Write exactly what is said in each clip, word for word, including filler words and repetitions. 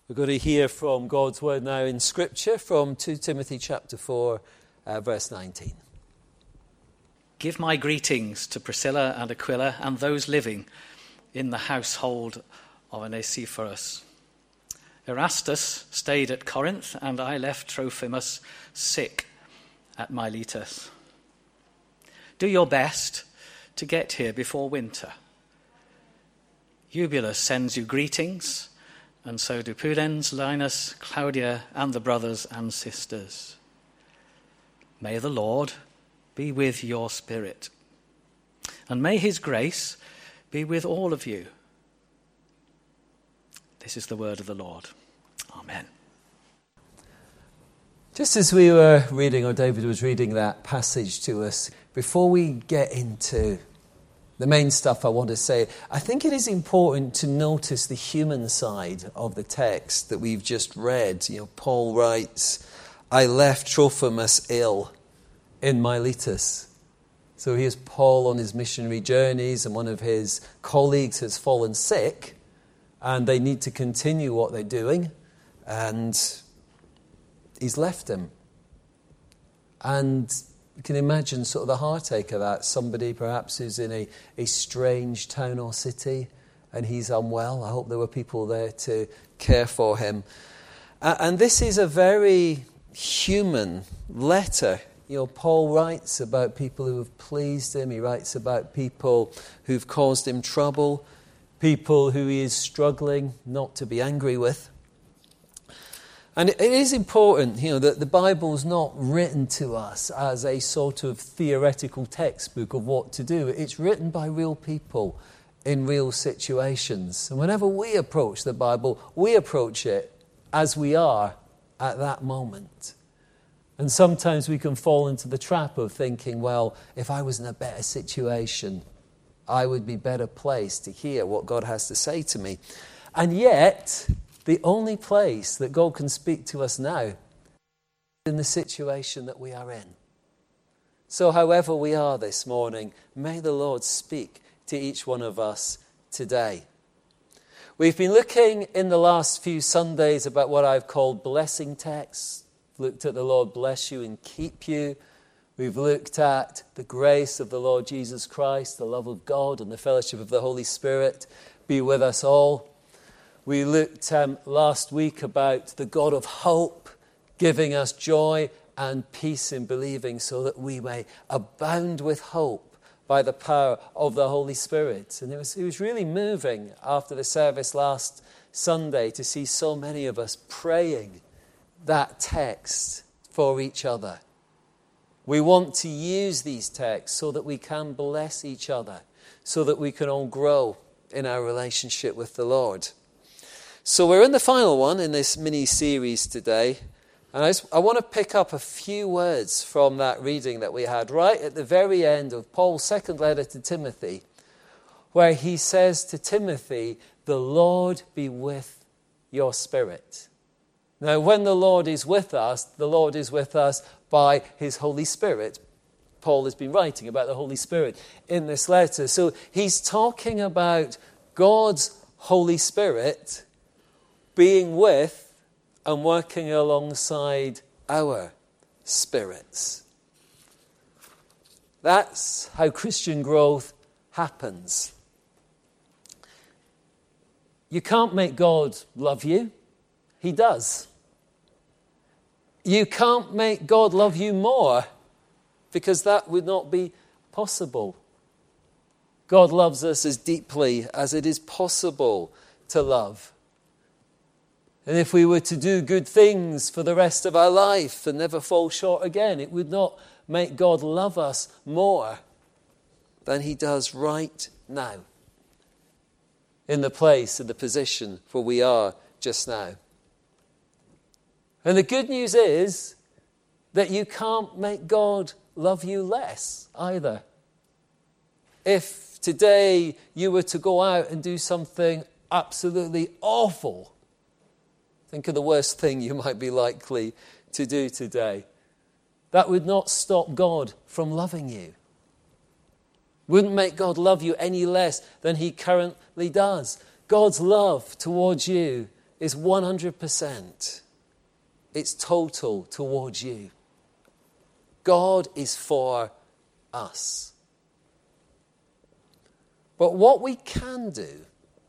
We're going to hear from God's word now in Scripture from Second Timothy chapter four, uh, verse nineteen. Give my greetings to Priscilla and Aquila and those living in the household of Onesiphorus. Erastus stayed at Corinth, and I left Trophimus sick at Miletus. Do your best to get here before winter. Eubulus sends you greetings, and so do Pudens, Linus, Claudia, and the brothers and sisters. May the Lord be with your spirit, and may his grace be with all of you. This is the word of the Lord. Amen. Just as we were reading, or David was reading that passage to us, before we get into the main stuff I want to say, I think it is important to notice the human side of the text that we've just read. You know, Paul writes, I left Trophimus ill in Miletus. So here's Paul on his missionary journeys, and one of his colleagues has fallen sick, and they need to continue what they're doing, and he's left him. And you can imagine sort of the heartache of that. Somebody perhaps who's in a, a strange town or city, and he's unwell. I hope there were people there to care for him. Uh, and this is a very human letter. You know, Paul writes about people who have pleased him. He writes about people who've caused him trouble, people who he is struggling not to be angry with. And it is important, you know, that the Bible's not written to us as a sort of theoretical textbook of what to do. It's written by real people in real situations. And whenever we approach the Bible, we approach it as we are at that moment. And sometimes we can fall into the trap of thinking, well, if I was in a better situation, I would be better placed to hear what God has to say to me. And yet, the only place that God can speak to us now is in the situation that we are in. So however we are this morning, may the Lord speak to each one of us today. We've been looking in the last few Sundays about what I've called blessing texts. Looked at the Lord bless you and keep you. We've looked at the grace of the Lord Jesus Christ, the love of God, and the fellowship of the Holy Spirit be with us all. We looked um, last week about the God of hope giving us joy and peace in believing so that we may abound with hope by the power of the Holy Spirit. And it was, it was really moving after the service last Sunday to see so many of us praying that text for each other. We want to use these texts so that we can bless each other, so that we can all grow in our relationship with the Lord. So we're in the final one in this mini-series today, and I, just, I want to pick up a few words from that reading that we had right at the very end of Paul's second letter to Timothy, where he says to Timothy, the Lord be with your spirit. Now, when the Lord is with us, the Lord is with us by his Holy Spirit. Paul has been writing about the Holy Spirit in this letter. So he's talking about God's Holy Spirit being with and working alongside our spirits. That's how Christian growth happens. You can't make God love you. He does. You can't make God love you more, because that would not be possible. God loves us as deeply as it is possible to love. And if we were to do good things for the rest of our life and never fall short again, it would not make God love us more than he does right now, in the place and the position where we are just now. And the good news is that you can't make God love you less either. If today you were to go out and do something absolutely awful, think of the worst thing you might be likely to do today, that would not stop God from loving you. Wouldn't make God love you any less than he currently does. God's love towards you is one hundred percent. It's total towards you. God is for us. But what we can do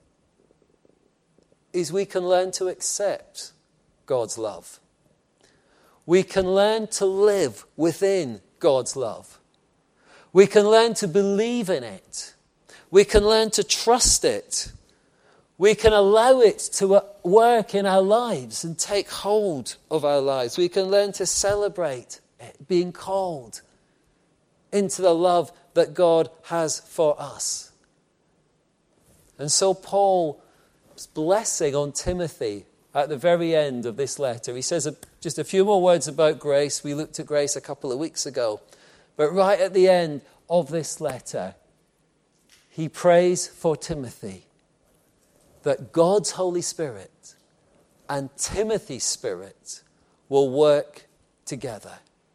is we can learn to accept God's love. We can learn to live within God's love. We can learn to believe in it. We can learn to trust it. We can allow it to work in our lives and take hold of our lives. We can learn to celebrate it, being called into the love that God has for us. And so Paul's blessing on Timothy at the very end of this letter, he says just a few more words about grace. We looked at grace a couple of weeks ago. But right at the end of this letter, he prays for Timothy that God's Holy Spirit and Timothy's Spirit will work together.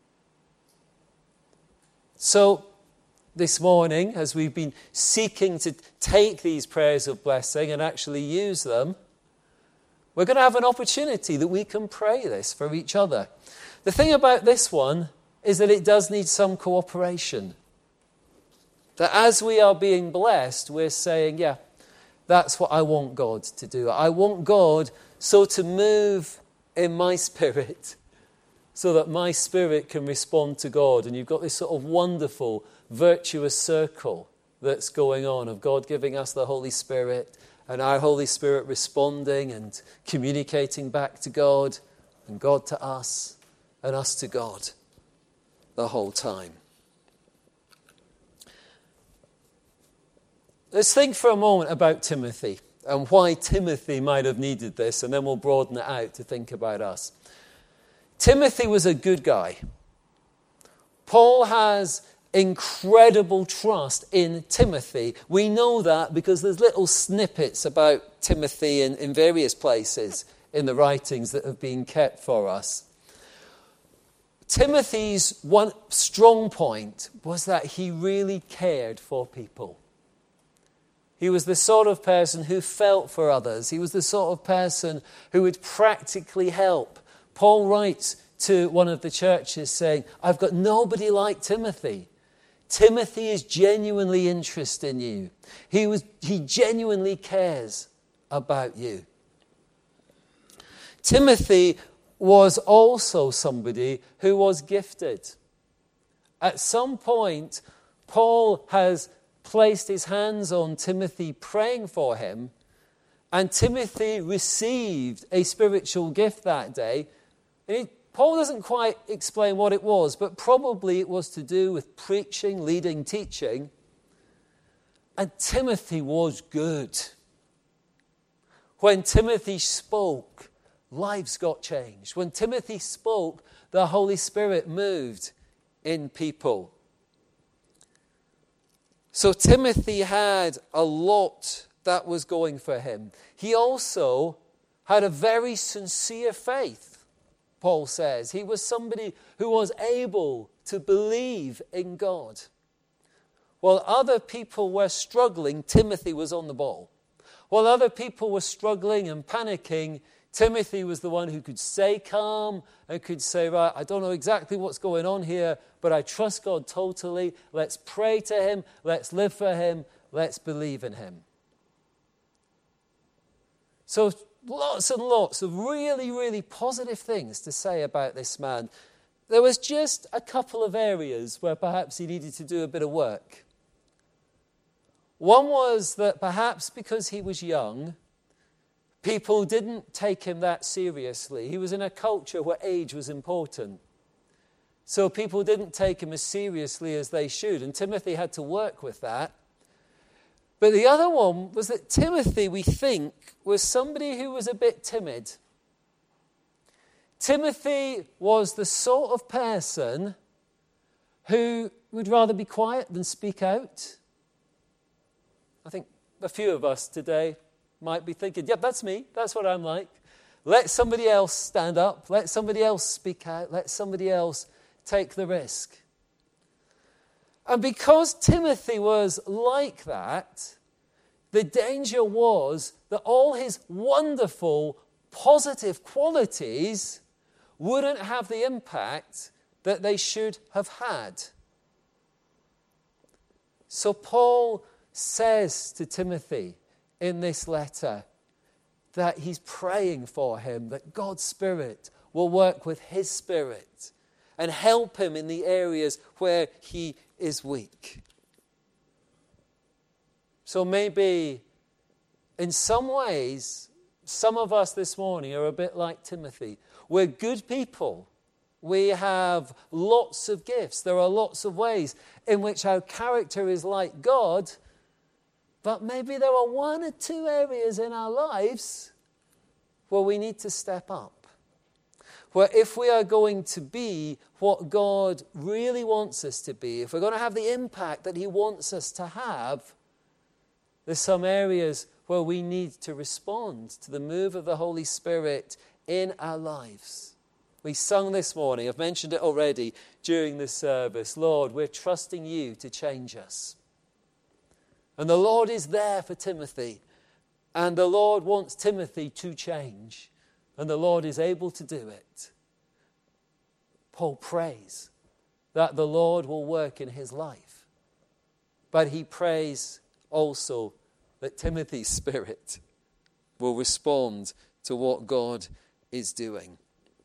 So this morning, as we've been seeking to take these prayers of blessing and actually use them, we're going to have an opportunity that we can pray this for each other. The thing about this one is that it does need some cooperation. That as we are being blessed, we're saying, yeah, that's what I want God to do. I want God so to move in my spirit so that my spirit can respond to God. And you've got this sort of wonderful, virtuous circle that's going on of God giving us the Holy Spirit and our Holy Spirit responding and communicating back to God and God to us and us to God the whole time. Let's think for a moment about Timothy and why Timothy might have needed this, and then we'll broaden it out to think about us. Timothy was a good guy. Paul has incredible trust in Timothy. We know that because there's little snippets about Timothy in, in various places in the writings that have been kept for us. Timothy's one strong point was that he really cared for people. He was the sort of person who felt for others. He was the sort of person who would practically help. Paul writes to one of the churches saying, I've got nobody like Timothy. Timothy is genuinely interested in you. He was, he genuinely cares about you. Timothy was also somebody who was gifted. At some point, Paul has placed his hands on Timothy, praying for him, and Timothy received a spiritual gift that day. And he, Paul doesn't quite explain what it was, but probably it was to do with preaching, leading, teaching. And Timothy was good. When Timothy spoke, lives got changed. When Timothy spoke, the Holy Spirit moved in people. So Timothy had a lot that was going for him. He also had a very sincere faith, Paul says. He was somebody who was able to believe in God. While other people were struggling, Timothy was on the ball. While other people were struggling and panicking, Timothy was the one who could stay calm and could say, right, I don't know exactly what's going on here, but I trust God totally. Let's pray to him. Let's live for him. Let's believe in him. So lots and lots of really, really positive things to say about this man. There was just a couple of areas where perhaps he needed to do a bit of work. One was that perhaps because he was young, people didn't take him that seriously. He was in a culture where age was important. So people didn't take him as seriously as they should. And Timothy had to work with that. But the other one was that Timothy, we think, was somebody who was a bit timid. Timothy was the sort of person who would rather be quiet than speak out. I think a few of us today might be thinking, yep, that's me. That's what I'm like. Let somebody else stand up. Let somebody else speak out. Let somebody else take the risk. And because Timothy was like that, the danger was that all his wonderful positive qualities wouldn't have the impact that they should have had. So Paul says to Timothy in this letter that he's praying for him, that God's Spirit will work with his spirit and help him in the areas where he is weak. So maybe in some ways, some of us this morning are a bit like Timothy. We're good people. We have lots of gifts. There are lots of ways in which our character is like God, but maybe there are one or two areas in our lives where we need to step up. Where if we are going to be what God really wants us to be, if we're going to have the impact that he wants us to have, there's some areas where we need to respond to the move of the Holy Spirit in our lives. We sung this morning, I've mentioned it already during this service, Lord, we're trusting you to change us. And the Lord is there for Timothy, and the Lord wants Timothy to change, and the Lord is able to do it. Paul prays that the Lord will work in his life, but he prays also that Timothy's spirit will respond to what God is doing.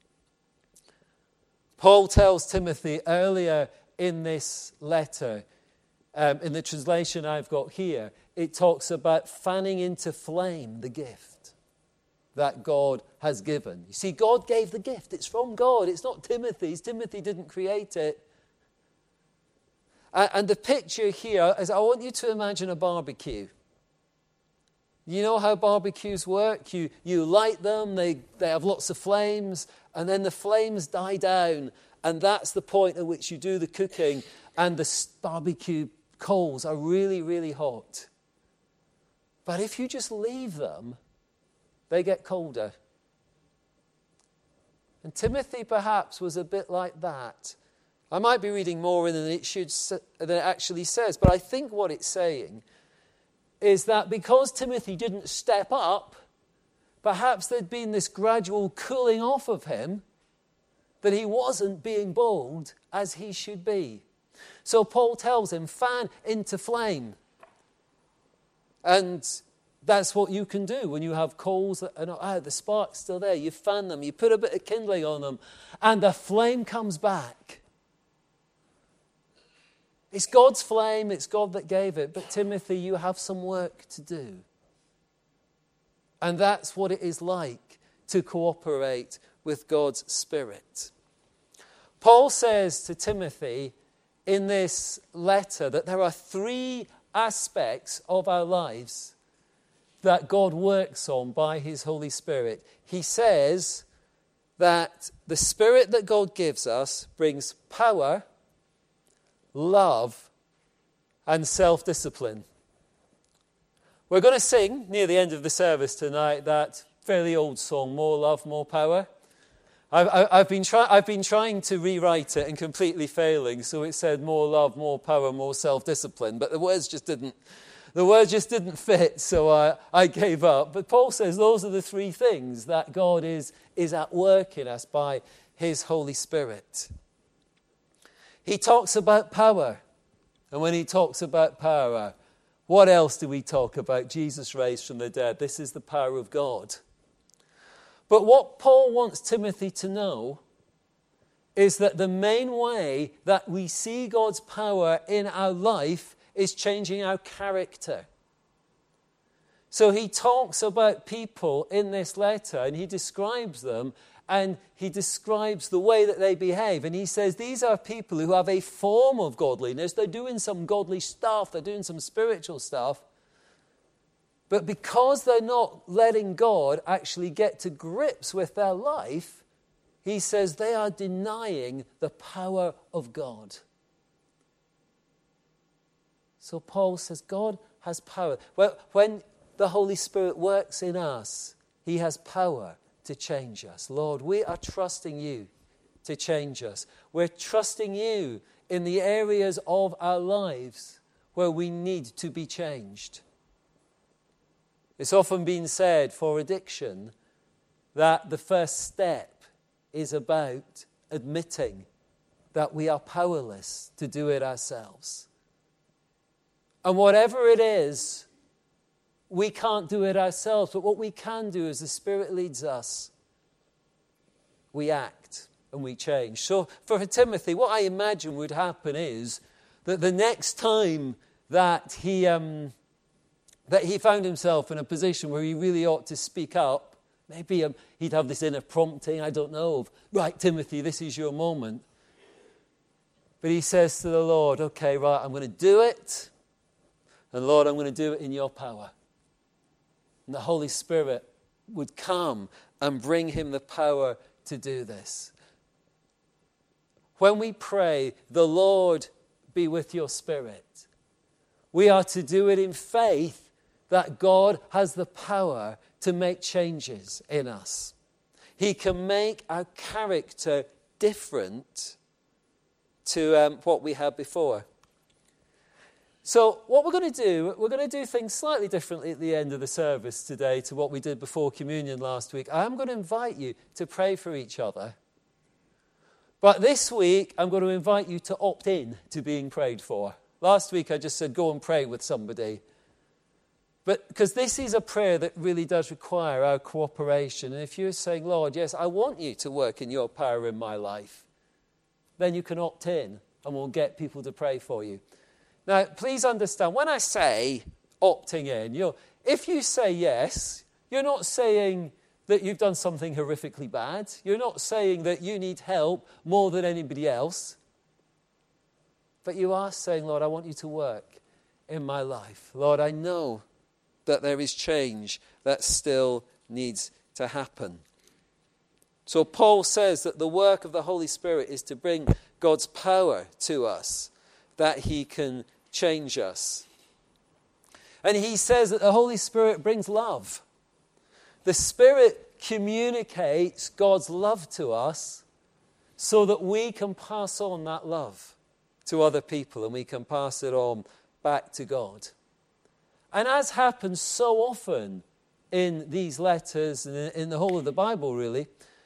Paul tells Timothy earlier in this letter, um, in the translation I've got here, it talks about fanning into flame the gift that God has given. You see, God gave the gift. It's from God. It's not Timothy's. Timothy didn't create it. And, and the picture here is, I want you to imagine a barbecue. You know how barbecues work? You you light them, they, they have lots of flames, and then the flames die down, and that's the point at which you do the cooking, and the barbecue coals are really, really hot. But if you just leave them, they get colder. And Timothy perhaps was a bit like that. I might be reading more in than it should than it actually says, but I think what it's saying is that because Timothy didn't step up, perhaps there'd been this gradual cooling off of him, that he wasn't being bold as he should be. So Paul tells him, fan into flame. And that's what you can do when you have coals that are not out. The spark's still there. You fan them, you put a bit of kindling on them, and the flame comes back. It's God's flame, it's God that gave it. But Timothy, you have some work to do. And that's what it is like to cooperate with God's Spirit. Paul says to Timothy in this letter that there are three aspects of our lives that God works on by his Holy Spirit. He says that the Spirit that God gives us brings power, love, and self-discipline. We're going to sing near the end of the service tonight that fairly old song, More Love, More Power. I've, I've, been try, I've been trying to rewrite it and completely failing, so it said more love, more power, more self-discipline, but the words just didn't, the words just didn't fit, so I, I gave up. But Paul says those are the three things that God is, is at work in us by his Holy Spirit. He talks about power. And when he talks about power, what else do we talk about? Jesus raised from the dead. This is the power of God. But what Paul wants Timothy to know is that the main way that we see God's power in our life is changing our character. So he talks about people in this letter and he describes them and he describes the way that they behave. And he says these are people who have a form of godliness. They're doing some godly stuff. They're doing some spiritual stuff. But because they're not letting God actually get to grips with their life, he says they are denying the power of God. So Paul says God has power. Well, when the Holy Spirit works in us, he has power to change us. Lord, we are trusting you to change us. We're trusting you in the areas of our lives where we need to be changed. It's often been said for addiction that the first step is about admitting that we are powerless to do it ourselves. And whatever it is, we can't do it ourselves, but what we can do as the Spirit leads us, we act and we change. So for Timothy, what I imagine would happen is that the next time that he um, that he found himself in a position where he really ought to speak up, maybe um, he'd have this inner prompting, I don't know, of, right, Timothy, this is your moment. But he says to the Lord, okay, right, I'm going to do it. And Lord, I'm going to do it in your power. And the Holy Spirit would come and bring him the power to do this. When we pray, the Lord be with your spirit, we are to do it in faith that God has the power to make changes in us. He can make our character different to um, what we had before. So what we're going to do, we're going to do things slightly differently at the end of the service today to what we did before communion last week. I'm going to invite you to pray for each other. But this week, I'm going to invite you to opt in to being prayed for. Last week, I just said, go and pray with somebody. But because this is a prayer that really does require our cooperation. And if you're saying, Lord, yes, I want you to work in your power in my life, then you can opt in and we'll get people to pray for you. Now, please understand, when I say opting in, you're, if you say yes, you're not saying that you've done something horrifically bad. You're not saying that you need help more than anybody else. But you are saying, Lord, I want you to work in my life. Lord, I know that there is change that still needs to happen. So Paul says that the work of the Holy Spirit is to bring God's power to us, that he can change us. And he says that the Holy Spirit brings love. The Spirit communicates God's love to us so that we can pass on that love to other people and we can pass it on back to God. And as happens so often in these letters and in the whole of the Bible really,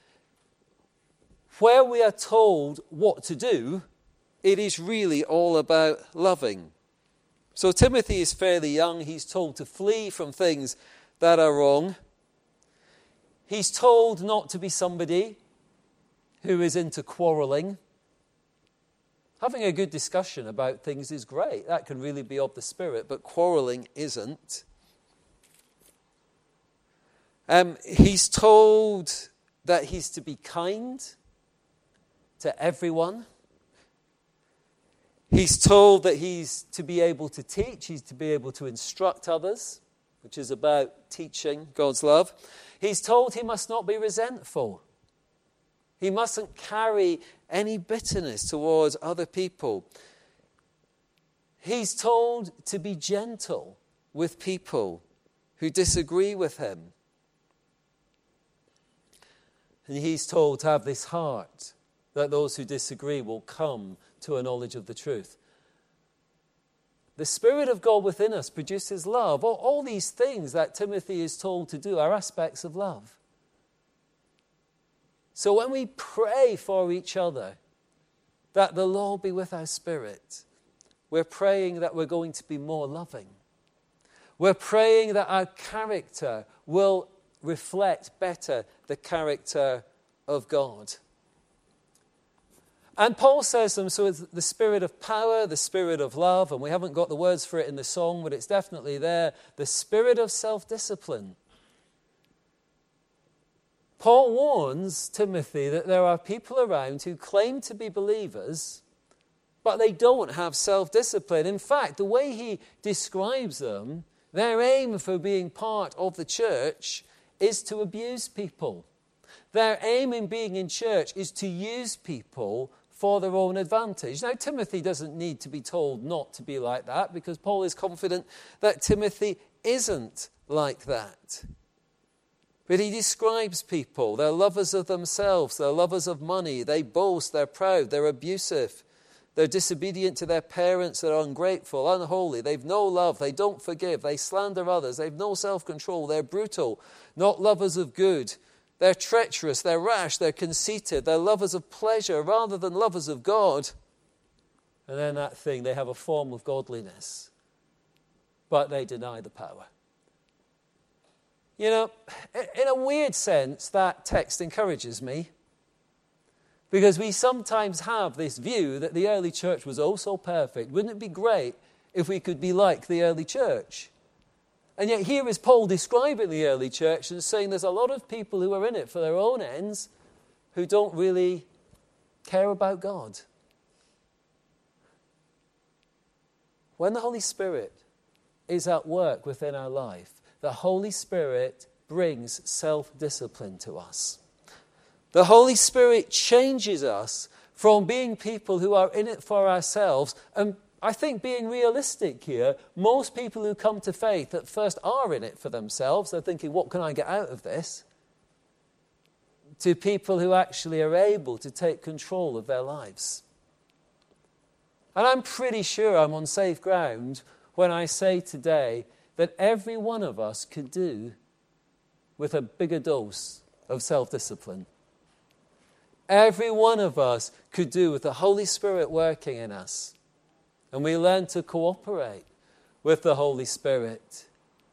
where we are told what to do, it is really all about loving. So Timothy is fairly young. He's told to flee from things that are wrong. He's told not to be somebody who is into quarreling. Having a good discussion about things is great. That can really be of the Spirit, but quarreling isn't. Um, he's told that he's to be kind to everyone. He's told that he's to be able to teach, he's to be able to instruct others, which is about teaching God's love. He's told he must not be resentful. He mustn't carry any bitterness towards other people. He's told to be gentle with people who disagree with him. And he's told to have this heart that those who disagree will come to a knowledge of the truth. The Spirit of God within us produces love. All, all these things that Timothy is told to do are aspects of love. So when we pray for each other, that the Lord be with our spirit, we're praying that we're going to be more loving. We're praying that our character will reflect better the character of God. And Paul says them, so it's the spirit of power, the spirit of love, and we haven't got the words for it in the song, but it's definitely there, the spirit of self-discipline. Paul warns Timothy that there are people around who claim to be believers, but they don't have self-discipline. In fact, the way he describes them, their aim for being part of the church is to abuse people. Their aim in being in church is to use people for their own advantage. Now, Timothy doesn't need to be told not to be like that because Paul is confident that Timothy isn't like that. But he describes people. They're lovers of themselves. They're lovers of money. They boast. They're proud. They're abusive. They're disobedient to their parents. They're ungrateful, unholy. They've no love. They don't forgive. They slander others. They've no self-control. They're brutal, not lovers of good. They're treacherous, they're rash, they're conceited, they're lovers of pleasure rather than lovers of God. And then that thing, they have a form of godliness, but they deny the power. You know, in a weird sense, that text encourages me, because we sometimes have this view that the early church was oh so perfect. Wouldn't it be great if we could be like the early church? And yet here is Paul describing the early church and saying there's a lot of people who are in it for their own ends who don't really care about God. When the Holy Spirit is at work within our life, the Holy Spirit brings self-discipline to us. The Holy Spirit changes us from being people who are in it for ourselves. And I think being realistic here, most people who come to faith at first are in it for themselves. They're thinking, what can I get out of this? To people who actually are able to take control of their lives. And I'm pretty sure I'm on safe ground when I say today that every one of us could do with a bigger dose of self-discipline. Every one of us could do with the Holy Spirit working in us. And we learn to cooperate with the Holy Spirit.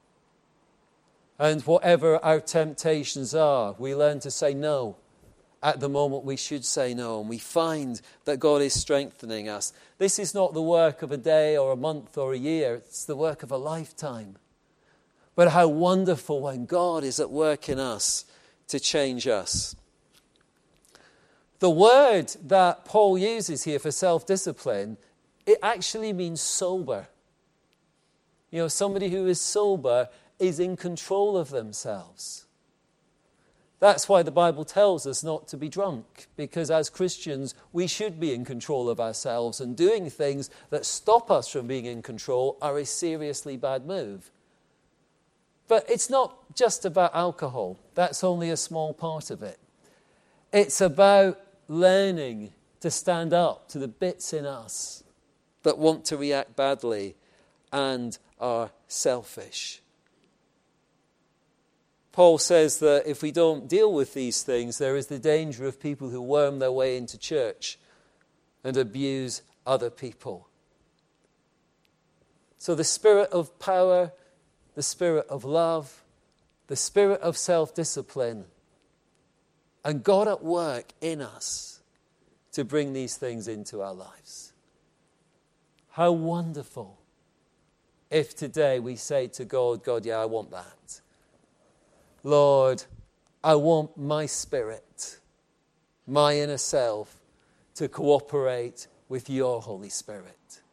And whatever our temptations are, we learn to say no at the moment we should say no. And we find that God is strengthening us. This is not the work of a day or a month or a year. It's the work of a lifetime. But how wonderful when God is at work in us to change us. The word that Paul uses here for self-discipline, it actually means sober. You know, somebody who is sober is in control of themselves. That's why the Bible tells us not to be drunk, because as Christians, we should be in control of ourselves, and doing things that stop us from being in control are a seriously bad move. But it's not just about alcohol. That's only a small part of it. It's about learning to stand up to the bits in us that want to react badly and are selfish. Paul says that if we don't deal with these things, there is the danger of people who worm their way into church and abuse other people. So the spirit of power, the spirit of love, the spirit of self-discipline, and God at work in us to bring these things into our lives. How wonderful if today we say to God, God, yeah, I want that. Lord, I want my spirit, my inner self, to cooperate with your Holy Spirit.